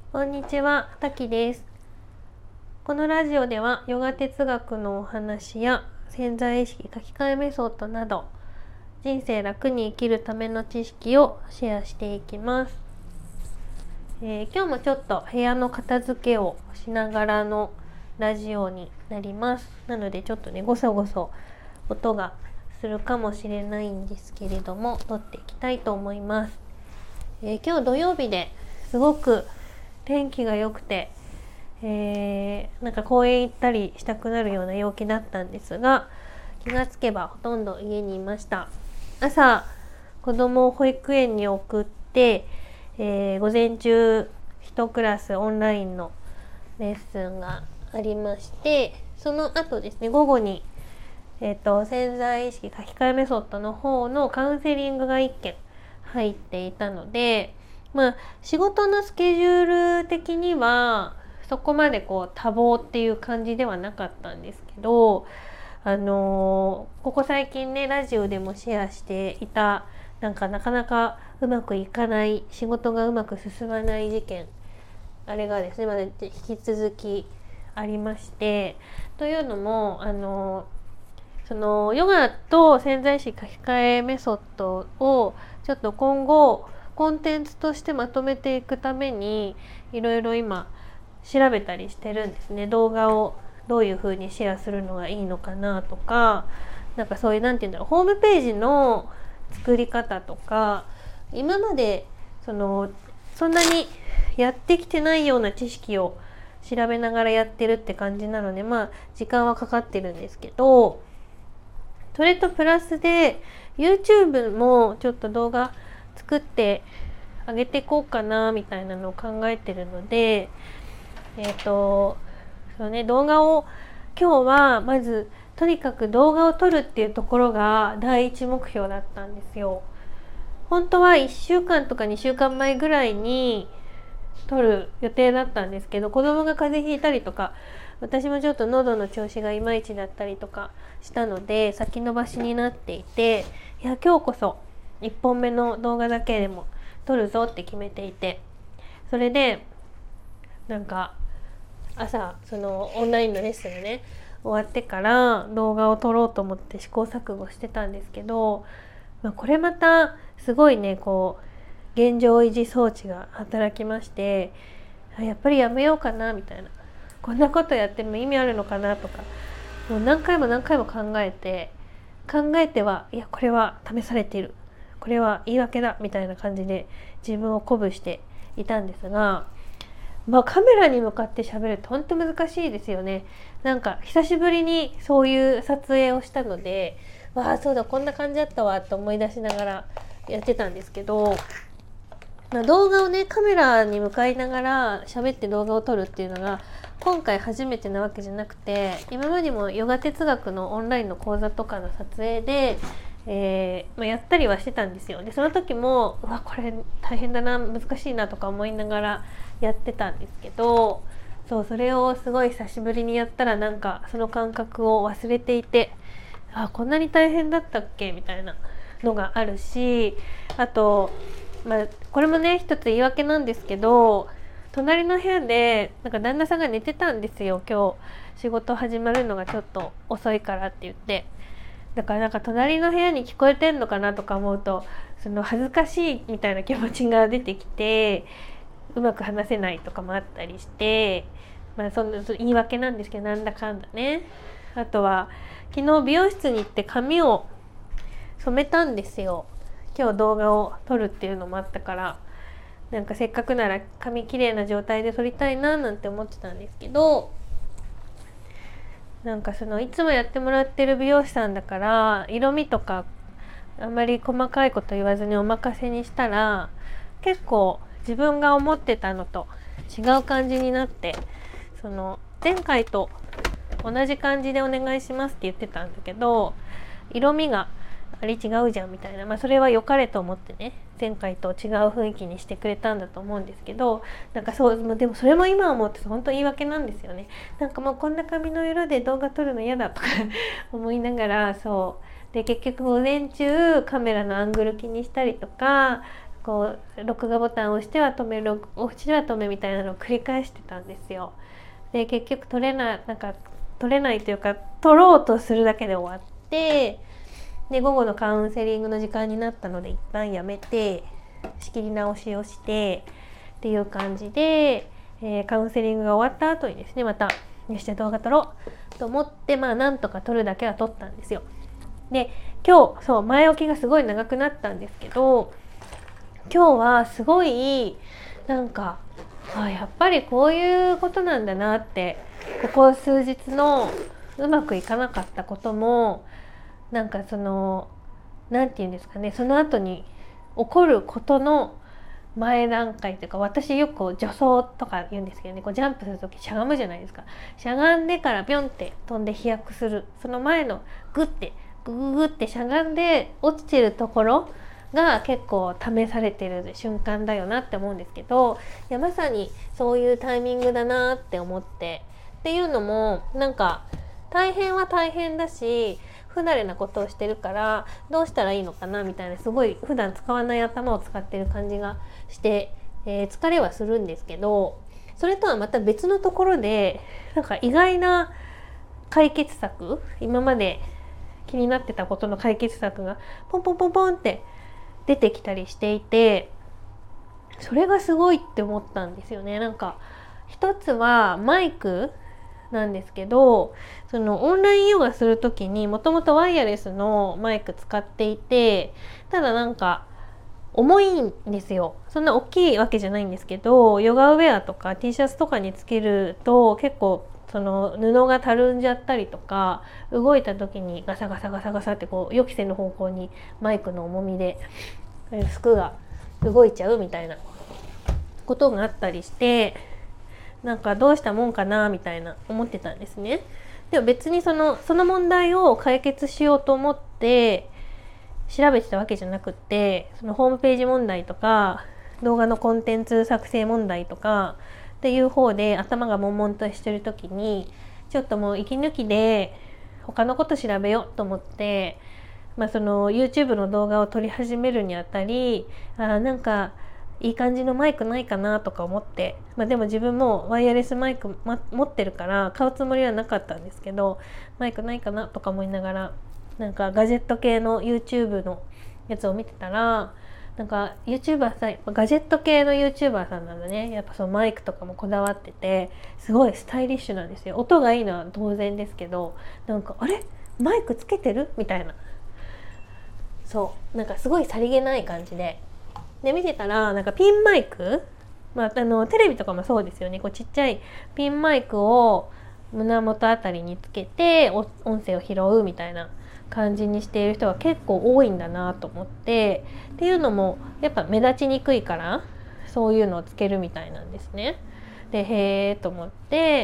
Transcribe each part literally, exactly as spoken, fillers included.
こんにちは、たきです。このラジオではヨガ哲学のお話や潜在意識書き換えメソッドなど人生楽に生きるための知識をシェアしていきます。えー、今日もちょっと部屋の片付けをしながらのラジオになります。なのでちょっとねゴソゴソ音がするかもしれないんですけれども撮っていきたいと思います。えー、今日土曜日ですごく天気が良くて、えー、なんか公園行ったりしたくなるような陽気だったんですが、気がつけばほとんど家にいました。朝子供を保育園に送って、えー、午前中一クラスオンラインのレッスンがありまして、その後ですね午後に、えーと、潜在意識書き換えメソッドの方のカウンセリングがいっけん入っていたので、まあ仕事のスケジュール的にはそこまでこう多忙っていう感じではなかったんですけど、あのー、ここ最近ねラジオでもシェアしていたなんかなかなかうまくいかない仕事がうまく進まない事件、あれがですねまだ引き続きありまして、というのもあのー、そのヨガと潜在意識書き換えメソッドをちょっと今後コンテンツとしてまとめていくためにいろいろ今調べたりしてるんですね。動画をどういう風にシェアするのがいいのかなとか、なんかそういうなんていうんだろう、ホームページの作り方とか、今までそのそんなにやってきてないような知識を調べながらやってるって感じなので、まあ時間はかかってるんですけど、それとプラスで YouTube もちょっと動画作ってあげていこうかなみたいなのを考えてるので、えっとそうね、動画を今日はまずとにかく動画を撮るっていうところが第一目標だったんですよ。本当はいっしゅうかんとかにしゅうかんまえぐらいに撮る予定だったんですけど、子供が風邪ひいたりとか私もちょっと喉の調子がいまいちだったりとかしたので先延ばしになっていて、いや今日こそいっぽんめの動画だけでも撮るぞって決めていて、それでなんか朝そのオンラインのレッスンがね終わってから動画を撮ろうと思って試行錯誤してたんですけど、まあ、これまたすごいねこう現状維持装置が働きまして、やっぱりやめようかなみたいな、こんなことやっても意味あるのかなとか、もう何回も何回も考えて考えてはいやこれは試されている、これは言い訳だみたいな感じで自分を鼓舞していたんですが、まあカメラに向かって喋るって本当難しいですよね。なんか久しぶりにそういう撮影をしたので、わあそうだこんな感じだったわと思い出しながらやってたんですけど、まあ、動画をねカメラに向かいながら喋って動画を撮るっていうのが今回初めてなわけじゃなくて、今までもヨガ哲学のオンラインの講座とかの撮影で、えーまあ、やったりはしてたんですよ。でその時もうわこれ大変だな難しいなとか思いながらやってたんですけど、そうそれをすごい久しぶりにやったらなんかその感覚を忘れていて、あこんなに大変だったっけみたいなのがあるし、あとまあこれもね一つ言い訳なんですけど、隣の部屋でなんか旦那さんが寝てたんですよ。今日仕事始まるのがちょっと遅いからって言って、だからなんか隣の部屋に聞こえてんのかなとか思うとその恥ずかしいみたいな気持ちが出てきてうまく話せないとかもあったりして、まあそんな言い訳なんですけど、なんだかんだね。あとは昨日美容室に行って髪を染めたんですよ。今日動画を撮るっていうのもあったから、なんかせっかくなら髪きれいな状態で撮りたいななんて思ってたんですけど、なんかそのいつもやってもらってる美容師さんだから色味とかあんまり細かいこと言わずにお任せにしたら結構自分が思ってたのと違う感じになって、その前回と同じ感じでお願いしますって言ってたんだけど色味があれ違うじゃんみたいな、まあそれは良かれと思ってね前回と違う雰囲気にしてくれたんだと思うんですけど、なんかそうでもそれも今思って本当言い訳なんですよね。なんかもうこんな髪の色で動画撮るの嫌だとか思いながら、そうで結局午前中カメラのアングル気にしたりとかこう録画ボタンを押しては止める押しては止めみたいなのを繰り返してたんですよ。で結局撮れないなんか撮れないというか撮ろうとするだけで終わって、で午後のカウンセリングの時間になったので一旦やめて仕切り直しをしてっていう感じで、えー、カウンセリングが終わった後にですね、またよし動画撮ろうと思って、まあなんとか撮るだけは撮ったんですよ。で今日そう前置きがすごい長くなったんですけど、今日はすごいなんかあやっぱりこういうことなんだなって、ここ数日のうまくいかなかったこともなんかそのなんて言うんですかね、その後に起こることの前段階というか、私よくこう助走とか言うんですけどね、こうジャンプする時しゃがむじゃないですか。しゃがんでからビョンって飛んで飛躍する、その前のグッてグググってしゃがんで落ちてるところが結構試されてる瞬間だよなって思うんですけど、いやまさにそういうタイミングだなって思って、っていうのもなんか大変は大変だし不慣れなことをしてるからどうしたらいいのかなみたいな、すごい普段使わない頭を使ってる感じがして、えー、疲れはするんですけど、それとはまた別のところでなんか意外な解決策、今まで気になってたことの解決策がポンポンポンポンって出てきたりしていて、それがすごいって思ったんですよね。なんか一つはマイクなんですけど、そのオンラインヨガする時にもともとワイヤレスのマイク使っていて、ただなんか重いんですよ。そんな大きいわけじゃないんですけど、ヨガウェアとか T シャツとかにつけると結構その布がたるんじゃったりとか、動いた時にガサガサガサガサってこう予期せぬ方向にマイクの重みで服が動いちゃうみたいなことがあったりして、なんかどうしたもんかなみたいな思ってたんですね。でも別にそのその問題を解決しようと思って調べてたわけじゃなくって、そのホームページ問題とか動画のコンテンツ作成問題とかっていう方で頭が悶々としてる時に、ちょっともう息抜きで他のこと調べようと思って、まあ、その YouTube の動画を撮り始めるにあたり、あなんかいい感じのマイクないかなとか思って、まあ、でも自分もワイヤレスマイク、ま、持ってるから買うつもりはなかったんですけど、マイクないかなとか思いながらなんかガジェット系の YouTube のやつを見てたら、なんか YouTuber さん、ガジェット系の YouTuber さんなんだね。やっぱそのマイクとかもこだわってて、すごいスタイリッシュなんですよ。音がいいのは当然ですけど、なんかあれマイクつけてるみたいな、そうなんかすごいさりげない感じで、で見てたらなんかピンマイク、まあ、あのテレビとかもそうですよね。こうちっちゃいピンマイクを胸元あたりにつけて音声を拾うみたいな感じにしている人が結構多いんだなと思って、っていうのもやっぱ目立ちにくいからそういうのをつけるみたいなんですね。でへーと思って、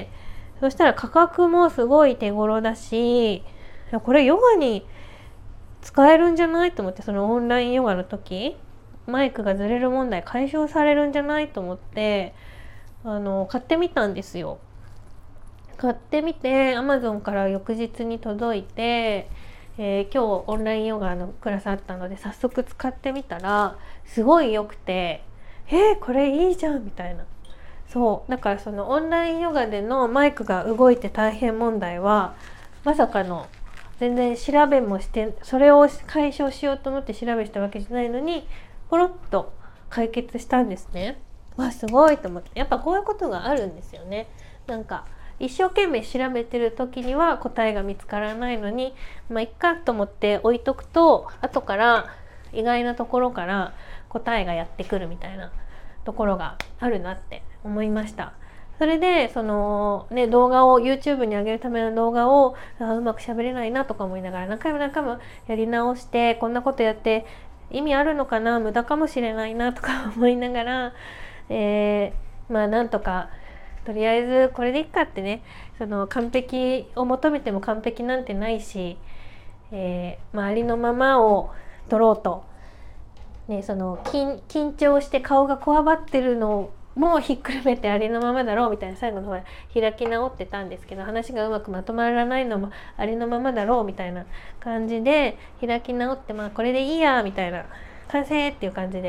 そしたら価格もすごい手頃だし、これヨガに使えるんじゃないと思って、そのオンラインヨガの時マイクがずれる問題解消されるんじゃないと思ってあの買ってみたんですよ。買ってみて Amazon から翌日に届いて、えー、今日オンラインヨガのクラスあったので早速使ってみたらすごい良くて、えー、これいいじゃんみたいな。そうだからそのオンラインヨガでのマイクが動いて大変問題はまさかの全然調べもして、それを解消しようと思って調べしたわけじゃないのにポロッと解決したんですね。わすごいと思って、やっぱこういうことがあるんですよね。なんか一生懸命調べてる時には答えが見つからないのに、まあいっかと思って置いとくと後から意外なところから答えがやってくるみたいなところがあるなって思いました。それでそのね動画を YouTube に上げるための動画をあうまく喋れないなとか思いながら何回も何回もやり直して、こんなことやって意味あるのかな、無駄かもしれないなとか思いながら、えー、まあなんとかとりあえずこれでいいかってね、その完璧を求めても完璧なんてないし、えー、周りのままを撮ろうと、ね、その 緊, 緊張して顔がこわばってるのをもうひっくるめてありのままだろうみたいな、最後の方開き直ってたんですけど、話がうまくまとまらないのもありのままだろうみたいな感じで開き直って、まあこれでいいやみたいな、完成っていう感じで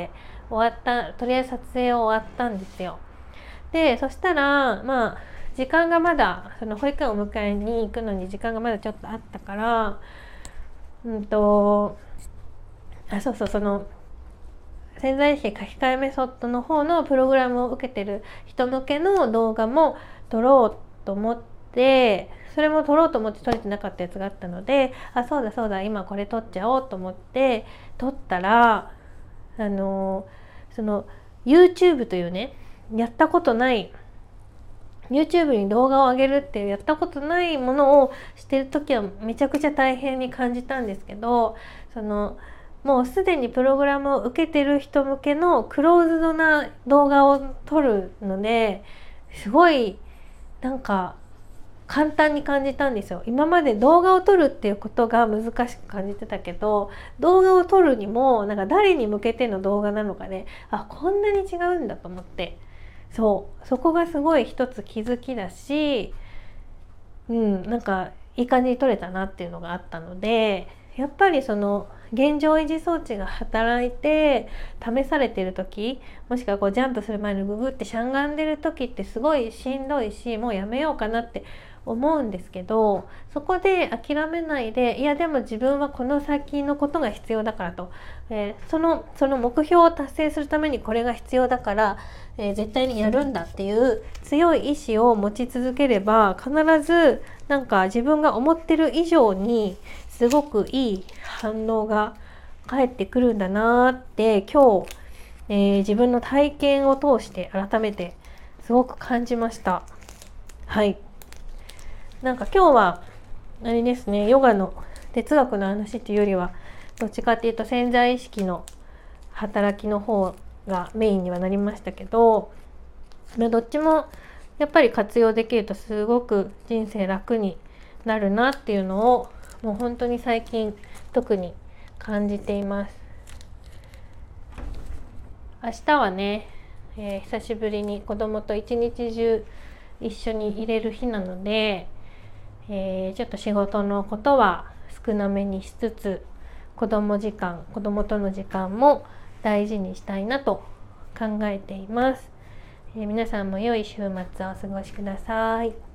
終わったとりあえず撮影終わったんですよ。でそしたらまあ時間がまだその保育園を迎えに行くのに時間がまだちょっとあったからうんとあそうそうその潜在意識書き換えメソッドの方のプログラムを受けてる人向けの動画も撮ろうと思って、それも撮ろうと思って撮れてなかったやつがあったので、あそうだそうだ今これ撮っちゃおうと思って撮ったら、あのその YouTube というね、やったことない YouTube に動画を上げるっていうやったことないものをしてる時はめちゃくちゃ大変に感じたんですけど、そのもうすでにプログラムを受けてる人向けのクローズドな動画を撮るのですごいなんか簡単に感じたんですよ。今まで動画を撮るっていうことが難しく感じてたけど、動画を撮るにもなんか誰に向けての動画なのかね、あこんなに違うんだと思って、そうそこがすごい一つ気づきだし、うんなんかいい感じに撮れたなっていうのがあったので、やっぱりその現状維持装置が働いて試されてる時、もしくはこうジャンプする前にググってしゃがんでる時ってすごいしんどいし、もうやめようかなって思うんですけど、そこで諦めないで、いやでも自分はこの先のことが必要だからと、えー、そのその目標を達成するためにこれが必要だから、えー、絶対にやるんだっていう強い意志を持ち続ければ、必ずなんか自分が思ってる以上にすごくいい反応が返ってくるんだなって今日、えー、自分の体験を通して改めてすごく感じました。はい。なんか今日はあれですね、ヨガの哲学の話っていうよりはどっちかっていうと潜在意識の働きの方がメインにはなりましたけど、どっちもやっぱり活用できるとすごく人生楽になるなっていうのをもう本当に最近特に感じています。明日はね、えー、久しぶりに子供と一日中一緒にいれる日なので、えー、ちょっと仕事のことは少なめにしつつ、子供時間、子供との時間も大事にしたいなと考えています。えー、皆さんも良い週末をお過ごしください。